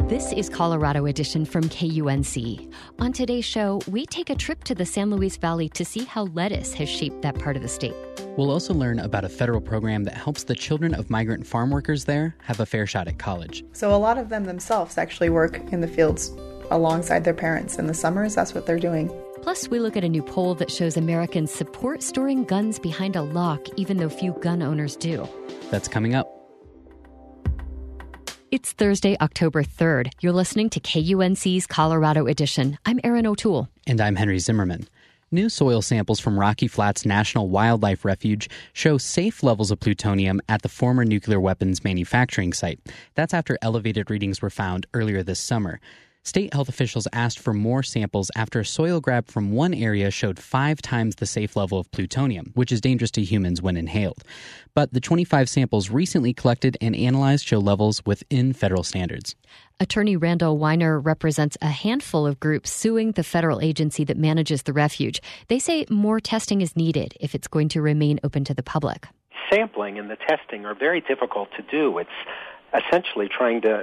This is Colorado Edition from KUNC. On today's show, we take a trip to the San Luis Valley to see how lettuce has shaped that part of the state. We'll also learn about a federal program that helps the children of migrant farm workers there have a fair shot at college. So a lot of them themselves actually work in the fields alongside their parents. In the summers, that's what they're doing. Plus, we look at a new poll that shows Americans support storing guns behind a lock, even though few gun owners do. That's coming up. It's Thursday, October 3rd. You're listening to KUNC's Colorado Edition. I'm Erin O'Toole. And I'm Henry Zimmerman. New soil samples from Rocky Flats National Wildlife Refuge show safe levels of plutonium at the former nuclear weapons manufacturing site. That's after elevated readings were found earlier this summer. State health officials asked for more samples after a soil grab from one area showed 5 times the safe level of plutonium, which is dangerous to humans when inhaled. But the 25 samples recently collected and analyzed show levels within federal standards. Attorney Randall Weiner represents a handful of groups suing the federal agency that manages the refuge. They say more testing is needed if it's going to remain open to the public. Sampling and the testing are very difficult to do. It's essentially trying to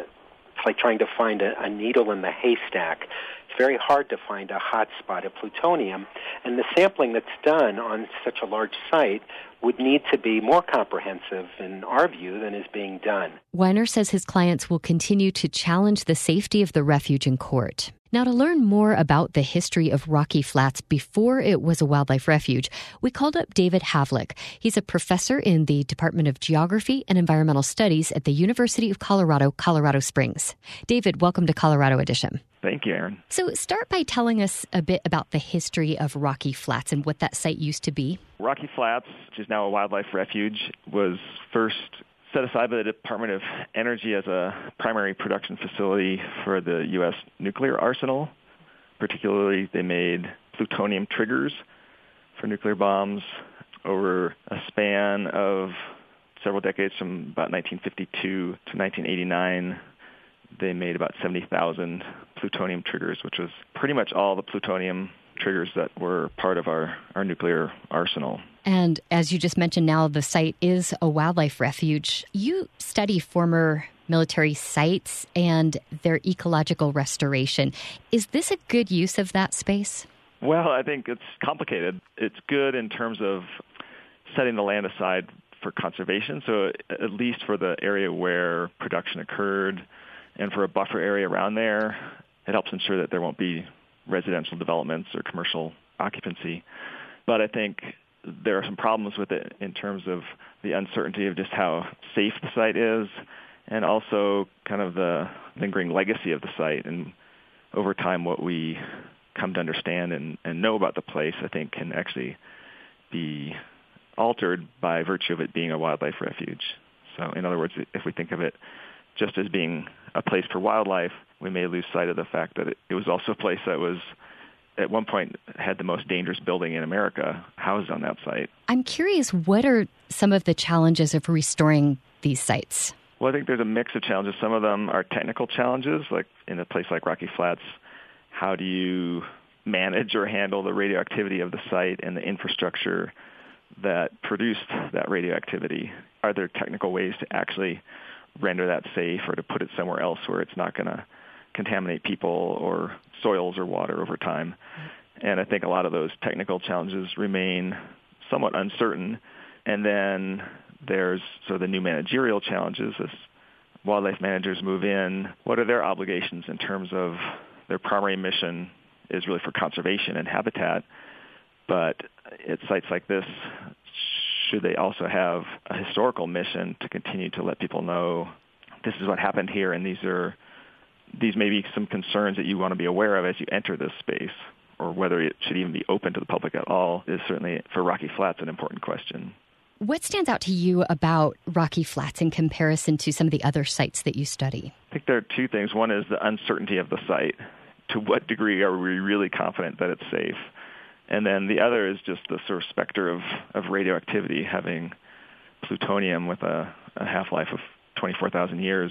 find a needle in the haystack. It's very hard to find a hot spot of plutonium, and the sampling that's done on such a large site would need to be more comprehensive, in our view, than is being done. Weiner says his clients will continue to challenge the safety of the refuge in court. Now, to learn more about the history of Rocky Flats before it was a wildlife refuge, we called up David Havlik. He's a professor in the Department of Geography and Environmental Studies at the University of Colorado, Colorado Springs. David, welcome to Colorado Edition. Thank you, Erin. So start by telling us a bit about the history of Rocky Flats and what that site used to be. Rocky Flats, which is now a wildlife refuge, was first set aside by the Department of Energy as a primary production facility for the U.S. nuclear arsenal. Particularly, they made plutonium triggers for nuclear bombs over a span of several decades, from about 1952 to 1989. They made about 70,000 plutonium triggers, which was pretty much all the plutonium triggers that were part of our nuclear arsenal. And as you just mentioned, now the site is a wildlife refuge. You study former military sites and their ecological restoration. Is this a good use of that space? Well, I think it's complicated. It's good in terms of setting the land aside for conservation, so at least for the area where production occurred and for a buffer area around there, it helps ensure that there won't be residential developments or commercial occupancy. But I think there are some problems with it in terms of the uncertainty of just how safe the site is, and also kind of the lingering legacy of the site. And over time, what we come to understand and know about the place, I think, can actually be altered by virtue of it being a wildlife refuge. So in other words, if we think of it just as being a place for wildlife, we may lose sight of the fact that it was also a place that was, at one point, had the most dangerous building in America housed on that site. I'm curious, what are some of the challenges of restoring these sites? Well, I think there's a mix of challenges. Some of them are technical challenges, like in a place like Rocky Flats. How do you manage or handle the radioactivity of the site and the infrastructure that produced that radioactivity? Are there technical ways to actually render that safe, or to put it somewhere else where it's not going to contaminate people or soils or water over time? And I think a lot of those technical challenges remain somewhat uncertain. And then there's sort of the new managerial challenges as wildlife managers move in. What are their obligations in terms of their primary mission is really for conservation and habitat, but at sites like this, should they also have a historical mission to continue to let people know this is what happened here, and these may be some concerns that you want to be aware of as you enter this space, or whether it should even be open to the public at all is certainly, for Rocky Flats, an important question. What stands out to you about Rocky Flats in comparison to some of the other sites that you study? I think there are two things. One is the uncertainty of the site. To what degree are we really confident that it's safe? And then the other is just the sort of specter of radioactivity, having plutonium with a half-life of 24,000 years.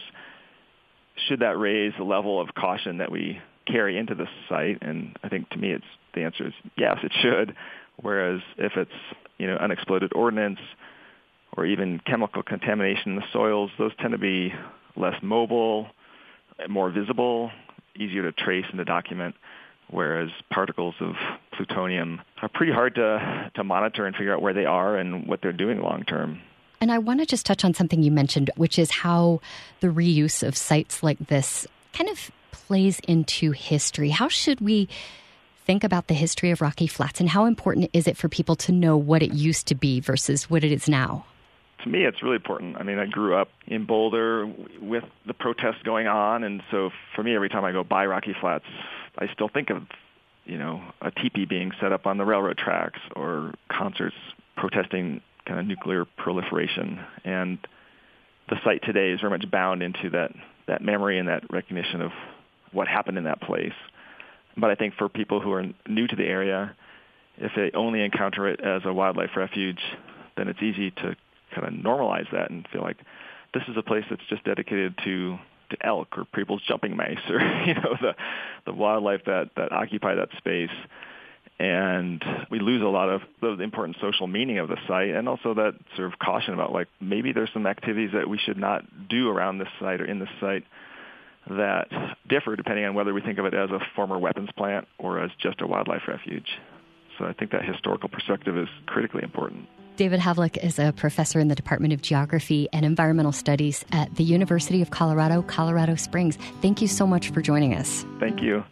Should that raise the level of caution that we carry into this site? And I think, to me, the answer is yes, it should. Whereas if it's unexploded ordnance or even chemical contamination in the soils, those tend to be less mobile, more visible, easier to trace and to document, whereas particles of plutonium are pretty hard to monitor and figure out where they are and what they're doing long term. And I want to just touch on something you mentioned, which is how the reuse of sites like this kind of plays into history. How should we think about the history of Rocky Flats, and how important is it for people to know what it used to be versus what it is now? To me, it's really important. I mean, I grew up in Boulder with the protests going on, and so for me, every time I go by Rocky Flats, I still think of, a teepee being set up on the railroad tracks or concerts protesting kind of nuclear proliferation. And the site today is very much bound into that memory and that recognition of what happened in that place. But I think for people who are new to the area, if they only encounter it as a wildlife refuge, then it's easy to kind of normalize that and feel like this is a place that's just dedicated to elk or people's jumping mice or the wildlife that occupy that space. And we lose a lot of the important social meaning of the site, and also that sort of caution about maybe there's some activities that we should not do around this site or in this site that differ depending on whether we think of it as a former weapons plant or as just a wildlife refuge. So I think that historical perspective is critically important. David Havlik is a professor in the Department of Geography and Environmental Studies at the University of Colorado, Colorado Springs. Thank you so much for joining us. Thank you.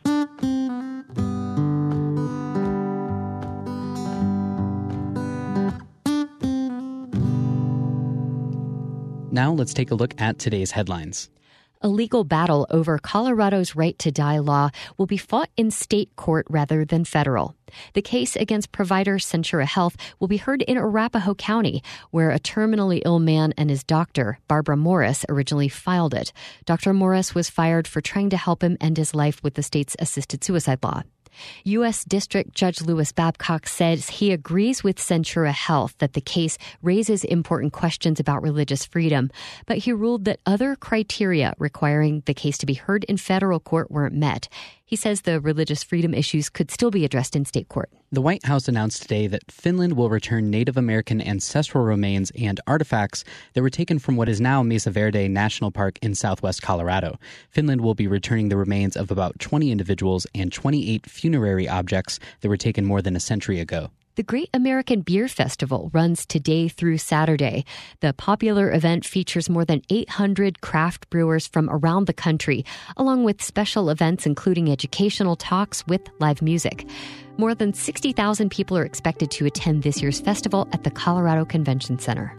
Now let's take a look at today's headlines. A legal battle over Colorado's right to die law will be fought in state court rather than federal. The case against provider Centura Health will be heard in Arapahoe County, where a terminally ill man and his doctor, Barbara Morris, originally filed it. Dr. Morris was fired for trying to help him end his life with the state's assisted suicide law. U.S. District Judge Louis Babcock says he agrees with Centura Health that the case raises important questions about religious freedom, but he ruled that other criteria requiring the case to be heard in federal court weren't met. He says the religious freedom issues could still be addressed in state court. The White House announced today that Finland will return Native American ancestral remains and artifacts that were taken from what is now Mesa Verde National Park in southwest Colorado. Finland will be returning the remains of about 20 individuals and 28 funerary objects that were taken more than a century ago. The Great American Beer Festival runs today through Saturday. The popular event features more than 800 craft brewers from around the country, along with special events including educational talks with live music. More than 60,000 people are expected to attend this year's festival at the Colorado Convention Center.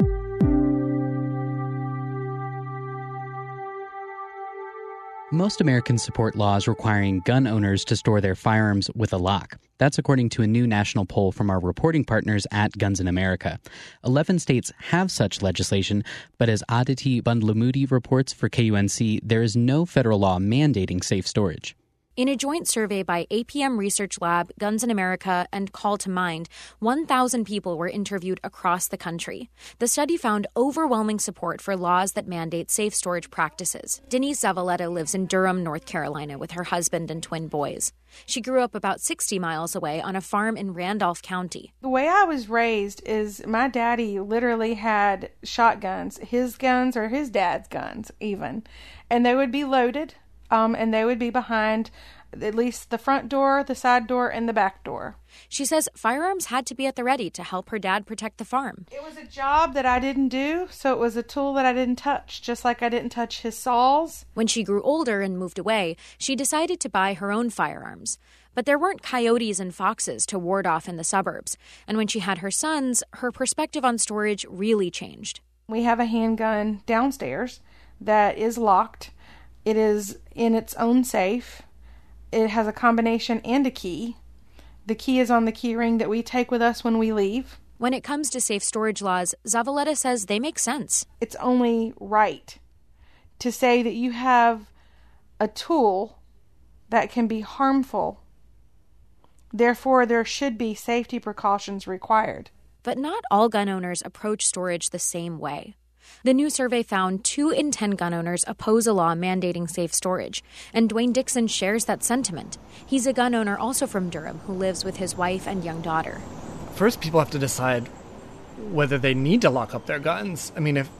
Most Americans support laws requiring gun owners to store their firearms with a lock. That's according to a new national poll from our reporting partners at Guns in America. 11 states have such legislation, but as Aditi Bandlamudi reports for KUNC, there is no federal law mandating safe storage. In a joint survey by APM Research Lab, Guns in America, and Call to Mind, 1,000 people were interviewed across the country. The study found overwhelming support for laws that mandate safe storage practices. Denise Zavaleta lives in Durham, North Carolina, with her husband and twin boys. She grew up about 60 miles away on a farm in Randolph County. The way I was raised is my daddy literally had shotguns, his guns or his dad's guns even, and they would be loaded. And they would be behind at least the front door, the side door, and the back door. She says firearms had to be at the ready to help her dad protect the farm. It was a job that I didn't do, so it was a tool that I didn't touch, just like I didn't touch his saws. When she grew older and moved away, she decided to buy her own firearms. But there weren't coyotes and foxes to ward off in the suburbs. And when she had her sons, her perspective on storage really changed. We have a handgun downstairs that is locked. It is in its own safe. It has a combination and a key. The key is on the key ring that we take with us when we leave. When it comes to safe storage laws, Zavaleta says they make sense. It's only right to say that you have a tool that can be harmful. Therefore, there should be safety precautions required. But not all gun owners approach storage the same way. The new survey found 2 in 10 gun owners oppose a law mandating safe storage, and Dwayne Dixon shares that sentiment. He's a gun owner also from Durham who lives with his wife and young daughter. First, people have to decide whether they need to lock up their guns. I mean, if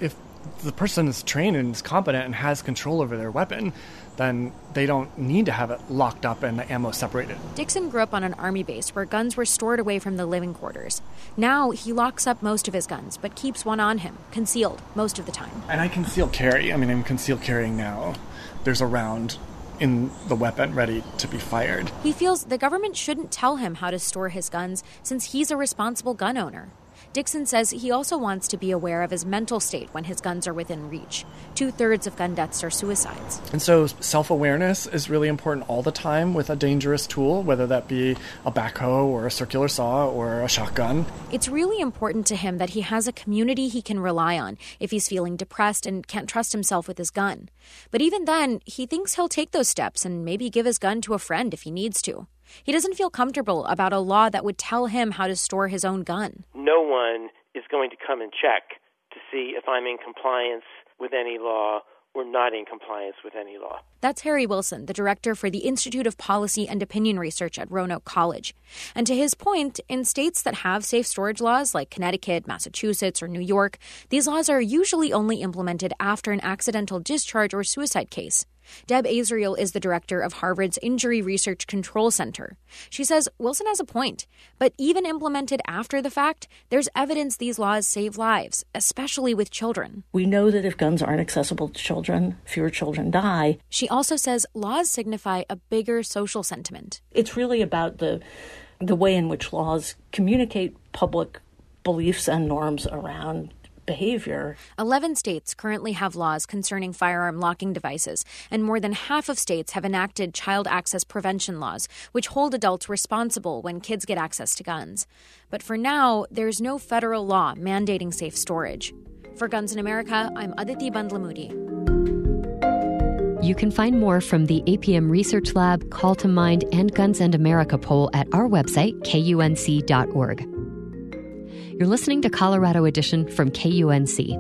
the person is trained and is competent and has control over their weapon, then they don't need to have it locked up and the ammo separated. Dixon grew up on an army base where guns were stored away from the living quarters. Now he locks up most of his guns, but keeps one on him, concealed most of the time. And I conceal carry. I mean, I'm concealed carrying now. There's a round in the weapon ready to be fired. He feels the government shouldn't tell him how to store his guns since he's a responsible gun owner. Dixon says he also wants to be aware of his mental state when his guns are within reach. 2/3 of gun deaths are suicides. And so self-awareness is really important all the time with a dangerous tool, whether that be a backhoe or a circular saw or a shotgun. It's really important to him that he has a community he can rely on if he's feeling depressed and can't trust himself with his gun. But even then, he thinks he'll take those steps and maybe give his gun to a friend if he needs to. He doesn't feel comfortable about a law that would tell him how to store his own gun. No one is going to come and check to see if I'm in compliance with any law or not in compliance with any law. That's Harry Wilson, the director for the Institute of Policy and Opinion Research at Roanoke College. And to his point, in states that have safe storage laws like Connecticut, Massachusetts, or New York, these laws are usually only implemented after an accidental discharge or suicide case. Deb Azriel is the director of Harvard's Injury Research Control Center. She says Wilson has a point, but even implemented after the fact, there's evidence these laws save lives, especially with children. We know that if guns aren't accessible to children, fewer children die. She also says laws signify a bigger social sentiment. It's really about the way in which laws communicate public beliefs and norms around behavior. 11 states currently have laws concerning firearm locking devices, and more than half of states have enacted child access prevention laws, which hold adults responsible when kids get access to guns. But for now, there's no federal law mandating safe storage. For Guns in America, I'm Aditi Bandlamudi. You can find more from the APM Research Lab, Call to Mind, and Guns and America poll at our website, kunc.org. You're listening to Colorado Edition from KUNC.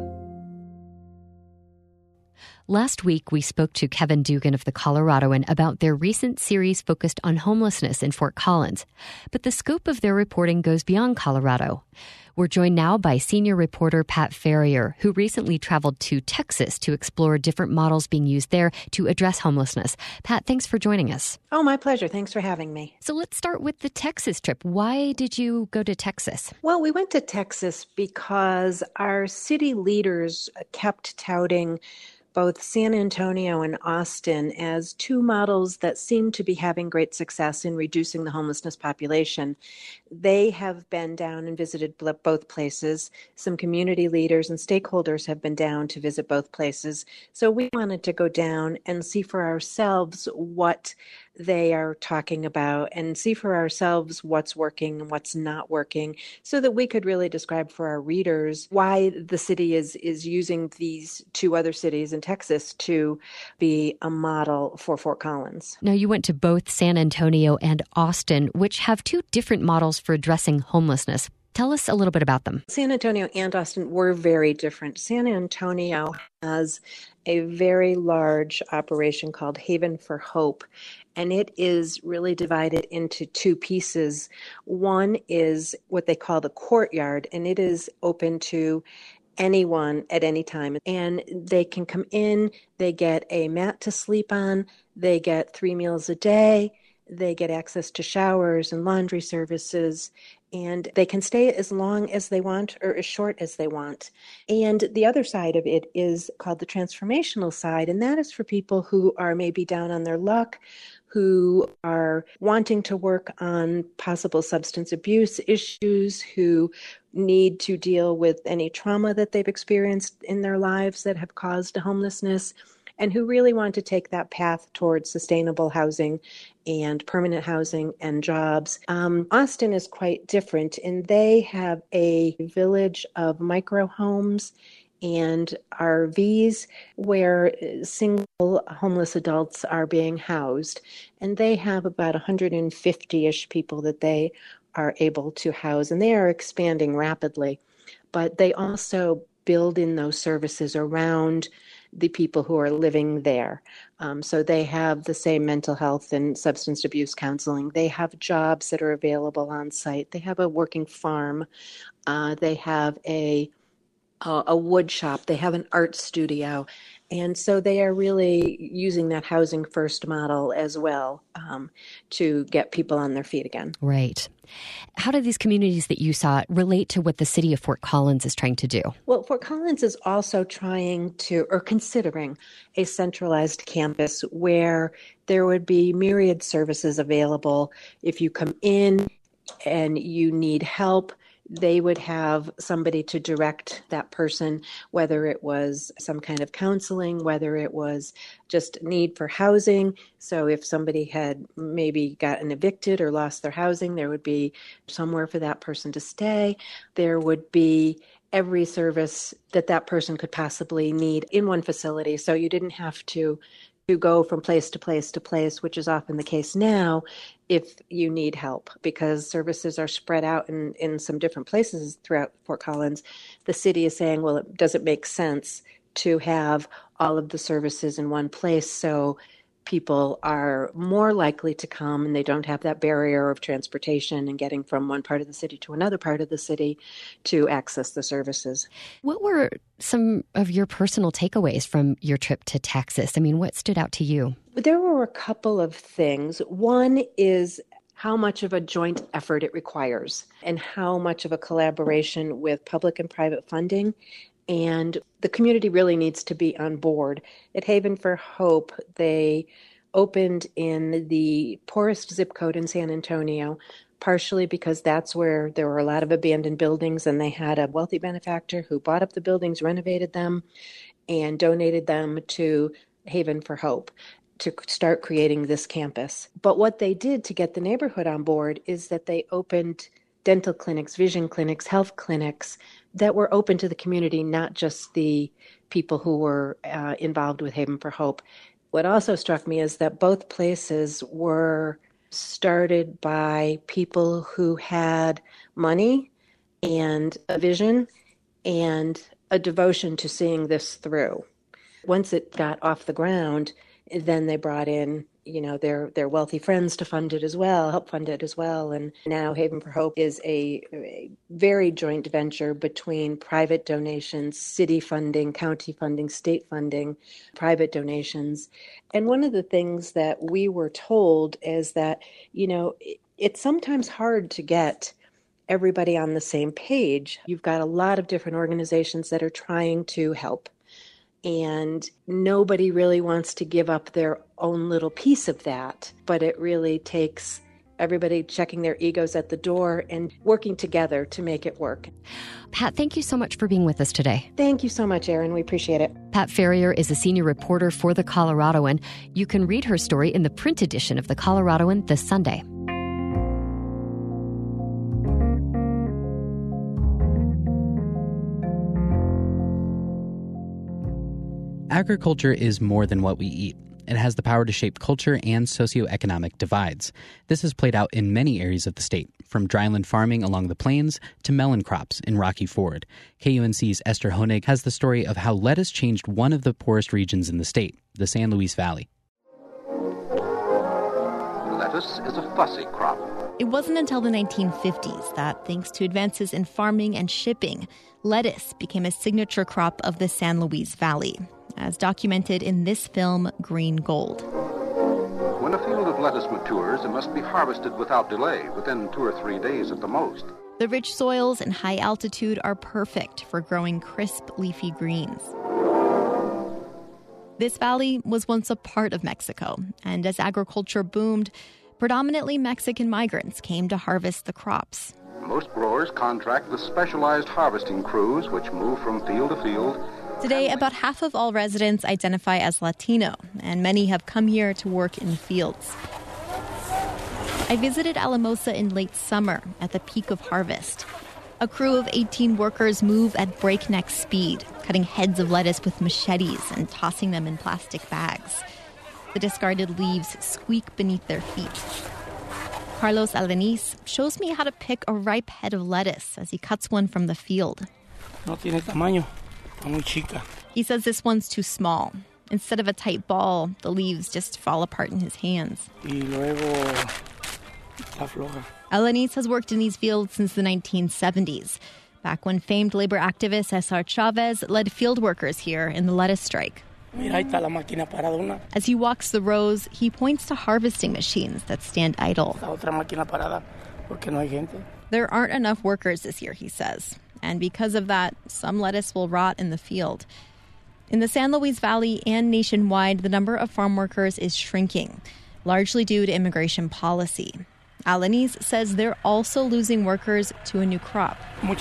Last week, we spoke to Kevin Dugan of The Coloradoan about their recent series focused on homelessness in Fort Collins. But the scope of their reporting goes beyond Colorado. We're joined now by senior reporter Pat Ferrier, who recently traveled to Texas to explore different models being used there to address homelessness. Pat, thanks for joining us. Oh, my pleasure. Thanks for having me. So let's start with the Texas trip. Why did you go to Texas? Well, we went to Texas because our city leaders kept touting both San Antonio and Austin as two models that seem to be having great success in reducing the homelessness population. They have been down and visited both places. Some community leaders and stakeholders have been down to visit both places. So we wanted to go down and see for ourselves what they are talking about and see for ourselves what's working and what's not working so that we could really describe for our readers why the city is using these two other cities in Texas to be a model for Fort Collins. Now, you went to both San Antonio and Austin, which have two different models for addressing homelessness. Tell us a little bit about them. San Antonio and Austin were very different. San Antonio has a very large operation called Haven for Hope, and it is really divided into two pieces. One is what they call the courtyard, and it is open to anyone at any time. And they can come in, they get a mat to sleep on, they get 3 meals a day, they get access to showers and laundry services, and they can stay as long as they want or as short as they want. And the other side of it is called the transformational side, and that is for people who are maybe down on their luck, who are wanting to work on possible substance abuse issues, who need to deal with any trauma that they've experienced in their lives that have caused homelessness, and who really want to take that path towards sustainable housing and permanent housing and jobs. Austin is quite different, and they have a village of micro homes and RVs where single homeless adults are being housed. And they have about 150-ish people that they are able to house, and they are expanding rapidly. But they also build in those services around the people who are living there. So they have the same mental health and substance abuse counseling. They have jobs that are available on site. They have a working farm. They have a a wood shop. They have an art studio. And so they are really using that housing first model as well to get people on their feet again. Right. How do these communities that you saw relate to what the city of Fort Collins is trying to do? Well, Fort Collins is also trying to, or considering, a centralized campus where there would be myriad services available. If you come in and you need help, they would have somebody to direct that person, whether it was some kind of counseling, whether it was just need for housing. So if somebody had maybe gotten evicted or lost their housing, there would be somewhere for that person to stay. There would be every service that person could possibly need in one facility. So you didn't have to go from place to place to place, which is often the case now if you need help, because services are spread out in some different places throughout Fort Collins. The city is saying, well, does it make sense to have all of the services in one place so people are more likely to come and they don't have that barrier of transportation and getting from one part of the city to another part of the city to access the services. What were some of your personal takeaways from your trip to Texas? I mean, what stood out to you? There were a couple of things. One is how much of a joint effort it requires and how much of a collaboration with public and private funding. And the community really needs to be on board. At Haven for Hope, they opened in the poorest zip code in San Antonio, partially because that's where there were a lot of abandoned buildings, and they had a wealthy benefactor who bought up the buildings, renovated them, and donated them to Haven for Hope to start creating this campus. But what they did to get the neighborhood on board is that they opened dental clinics, vision clinics, health clinics that were open to the community, not just the people who were involved with Haven for Hope. What also struck me is that both places were started by people who had money and a vision and a devotion to seeing this through. Once it got off the ground, then they brought in their wealthy friends to fund it as well, help fund it as well. And now Haven for Hope is a very joint venture between private donations, city funding, county funding, state funding, private donations. And one of the things that we were told is that, it's sometimes hard to get everybody on the same page. You've got a lot of different organizations that are trying to help. And nobody really wants to give up their own little piece of that. But it really takes everybody checking their egos at the door and working together to make it work. Pat, thank you so much for being with us today. Thank you so much, Erin. We appreciate it. Pat Ferrier is a senior reporter for The Coloradoan. You can read her story in the print edition of The Coloradoan this Sunday. Agriculture is more than what we eat. It has the power to shape culture and socioeconomic divides. This has played out in many areas of the state, from dryland farming along the plains to melon crops in Rocky Ford. KUNC's Esther Honig has the story of how lettuce changed one of the poorest regions in the state, the San Luis Valley. Lettuce is a fussy crop. It wasn't until the 1950s that, thanks to advances in farming and shipping, lettuce became a signature crop of the San Luis Valley, as documented in this film, Green Gold. When a field of lettuce matures, it must be harvested without delay, within 2 or 3 days at the most. The rich soils and high altitude are perfect for growing crisp, leafy greens. This valley was once a part of Mexico, and as agriculture boomed, predominantly Mexican migrants came to harvest the crops. Most growers contract with specialized harvesting crews which move from field to field. Today, about half of all residents identify as Latino, and many have come here to work in the fields. I visited Alamosa in late summer at the peak of harvest. A crew of 18 workers move at breakneck speed, cutting heads of lettuce with machetes and tossing them in plastic bags. The discarded leaves squeak beneath their feet. Carlos Alveniz shows me how to pick a ripe head of lettuce as he cuts one from the field. No tiene tamaño. Muy chica. He says this one's too small. Instead of a tight ball, the leaves just fall apart in his hands. Y luego está floja. Alveniz has worked in these fields since the 1970s. back when famed labor activist Cesar Chavez led field workers here in the lettuce strike. As he walks the rows, he points to harvesting machines that stand idle. There aren't enough workers this year, he says, and because of that, some lettuce will rot in the field. In the San Luis Valley and nationwide, the number of farm workers is shrinking, largely due to immigration policy. Alanis says they're also losing workers to a new crop.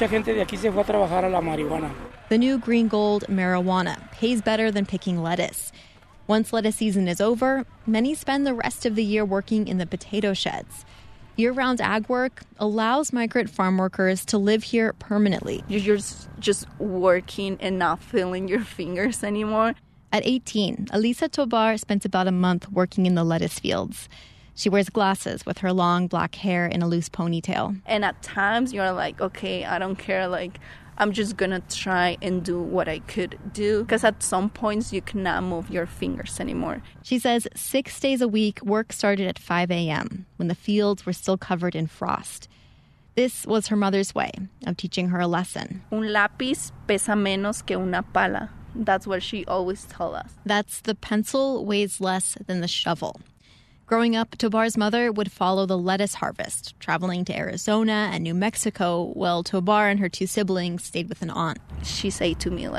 The new green gold marijuana pays better than picking lettuce. Once lettuce season is over, many spend the rest of the year working in the potato sheds. Year-round ag work allows migrant farm workers to live here permanently. You're just working and not feeling your fingers anymore. At 18, Elisa Tobar spent about a month working in the lettuce fields. She wears glasses with her long black hair in a loose ponytail. And at times you're like, okay, I don't care, I'm just going to try and do what I could do. Because at some points you cannot move your fingers anymore. She says 6 days a week, work started at 5 a.m. when the fields were still covered in frost. This was her mother's way of teaching her a lesson. Un lápiz pesa menos que una pala. That's what she always told us. That's the pencil weighs less than the shovel. Growing up, Tobar's mother would follow the lettuce harvest, traveling to Arizona and New Mexico, while Tobar and her two siblings stayed with an aunt. She said to me,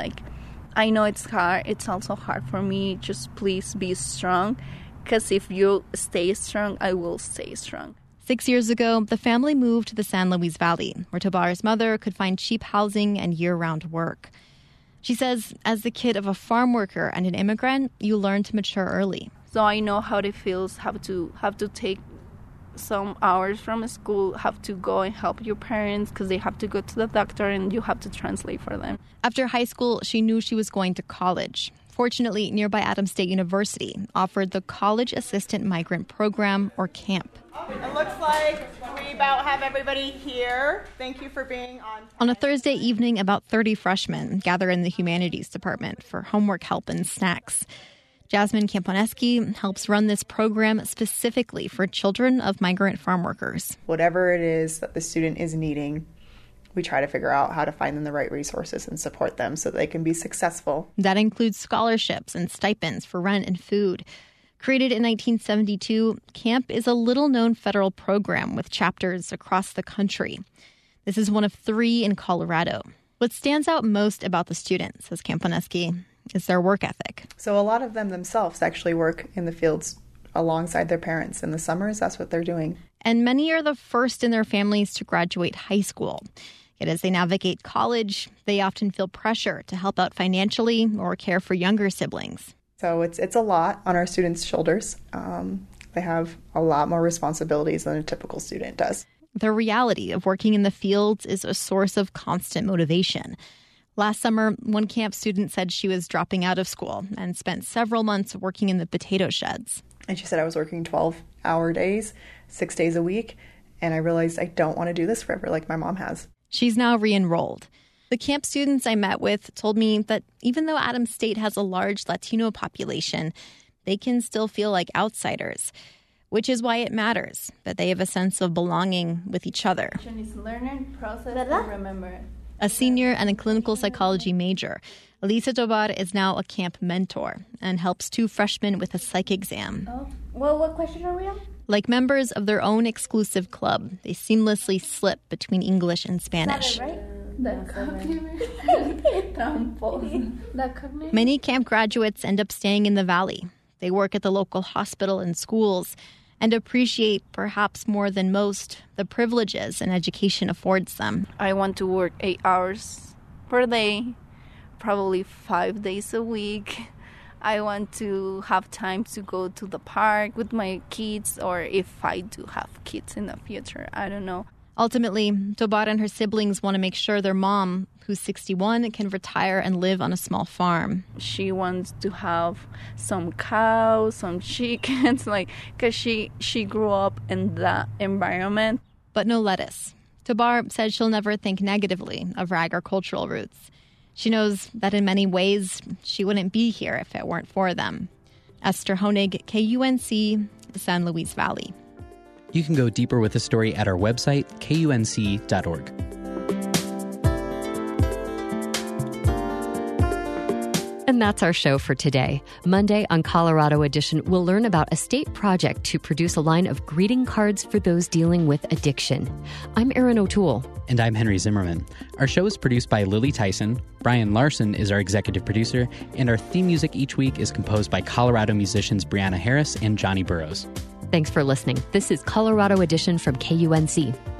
I know it's hard. It's also hard for me. Just please be strong, because if you stay strong, I will stay strong. 6 years ago, the family moved to the San Luis Valley, where Tobar's mother could find cheap housing and year-round work. She says, as the kid of a farm worker and an immigrant, you learn to mature early. So I know how it feels, have to take some hours from school, have to go and help your parents because they have to go to the doctor and you have to translate for them. After high school, she knew she was going to college. Fortunately, nearby Adams State University offered the College Assistant Migrant Program, or CAMP. It looks like we about have everybody here. Thank you for being on time. On a Thursday evening, about 30 freshmen gather in the humanities department for homework help and snacks. Jasmine Camponeski helps run this program specifically for children of migrant farm workers. Whatever it is that the student is needing, we try to figure out how to find them the right resources and support them so they can be successful. That includes scholarships and stipends for rent and food. Created in 1972, CAMP is a little-known federal program with chapters across the country. This is one of 3 in Colorado. What stands out most about the students, says Camponeski, is their work ethic. So a lot of them themselves actually work in the fields alongside their parents in the summers. That's what they're doing. And many are the first in their families to graduate high school. Yet as they navigate college, they often feel pressure to help out financially or care for younger siblings. So it's a lot on our students' shoulders. They have a lot more responsibilities than a typical student does. The reality of working in the fields is a source of constant motivation. Last summer, one camp student said she was dropping out of school and spent several months working in the potato sheds. And she said, I was working 12-hour days, 6 days a week, and I realized I don't want to do this forever like my mom has. She's now re-enrolled. The camp students I met with told me that even though Adams State has a large Latino population, they can still feel like outsiders, which is why it matters that they have a sense of belonging with each other. It's learning process and remember. A senior and a clinical psychology major, Elisa Tobar is now a camp mentor and helps 2 freshmen with a psych exam. Oh, well, what question are we on? Like members of their own exclusive club, they seamlessly slip between English and Spanish. Many camp graduates end up staying in the valley. They work at the local hospital and schools and appreciate, perhaps more than most, the privileges an education affords them. I want to work 8 hours per day, probably 5 days a week. I want to have time to go to the park with my kids, or if I do have kids in the future, I don't know. Ultimately, Tobar and her siblings want to make sure their mom, who's 61, can retire and live on a small farm. She wants to have some cows, some chickens, because she grew up in that environment. But no lettuce. Tobar said she'll never think negatively of her agricultural roots. She knows that in many ways, she wouldn't be here if it weren't for them. Esther Honig, KUNC, San Luis Valley. You can go deeper with the story at our website, kunc.org. And that's our show for today. Monday on Colorado Edition, we'll learn about a state project to produce a line of greeting cards for those dealing with addiction. I'm Erin O'Toole. And I'm Henry Zimmerman. Our show is produced by Lily Tyson. Brian Larson is our executive producer. And our theme music each week is composed by Colorado musicians Brianna Harris and Johnny Burrows. Thanks for listening. This is Colorado Edition from KUNC.